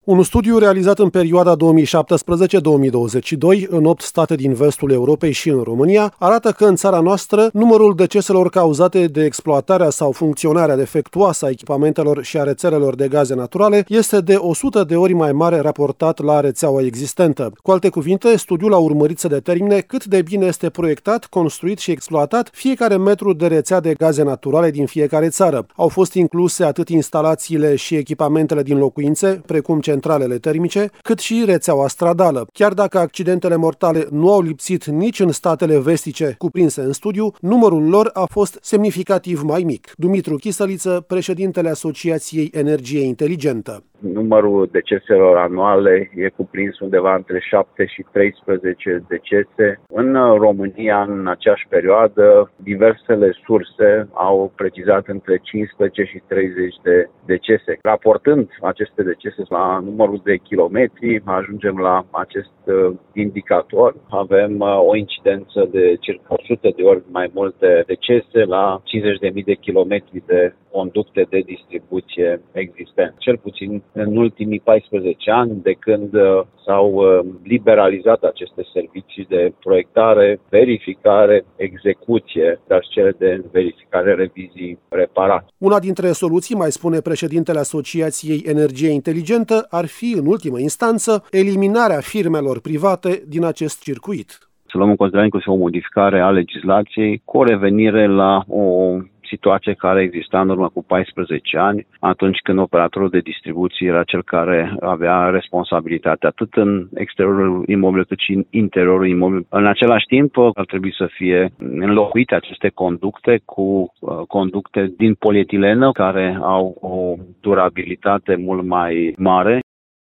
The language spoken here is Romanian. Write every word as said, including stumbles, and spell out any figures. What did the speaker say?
Un studiu realizat în perioada două mii șaptesprezece două mii douăzeci și doi în opt state din vestul Europei și în România arată că în țara noastră numărul deceselor cauzate de exploatarea sau funcționarea defectuoasă a echipamentelor și a rețelelor de gaze naturale este de o sută de ori mai mare raportat la rețeaua existentă. Cu alte cuvinte, studiul a urmărit să determine cât de bine este proiectat, construit și exploatat fiecare metru de rețea de gaze naturale din fiecare țară. Au fost incluse atât instalațiile și echipamentele din locuințe, precum centralele termice, cât și rețeaua stradală. Chiar dacă accidentele mortale nu au lipsit nici în statele vestice cuprinse în studiu, numărul lor a fost semnificativ mai mic. Dumitru Chisăliță, președintele Asociației Energie Inteligentă. Numărul deceselor anuale e cuprins undeva între șapte și treisprezece decese. În România, în aceeași perioadă, diversele surse au precizat între cincisprezece și treizeci de decese. Raportând aceste decese la numărul de kilometri, ajungem la acest indicator. Avem o incidență de circa o sută de ori mai multe decese la cincizeci de mii de kilometri de conducte de distribuție existente. Cel puțin în ultimii paisprezece ani, de când s-au liberalizat aceste servicii de proiectare, verificare, execuție, dar și cele de verificare, revizii, reparat. Una dintre soluții, mai spune președintele Asociației Energie Inteligentă, ar fi, în ultimă instanță, eliminarea firmelor private din acest circuit. Să luăm în considerare inclusiv o modificare a legislației cu o revenire la o situație care exista în urmă cu paisprezece ani, atunci când operatorul de distribuție era cel care avea responsabilitatea atât în exteriorul imobilului cât și în interiorul imobilului. În același timp, ar trebui să fie înlocuite aceste conducte cu conducte din polietilenă care au o durabilitate mult mai mare.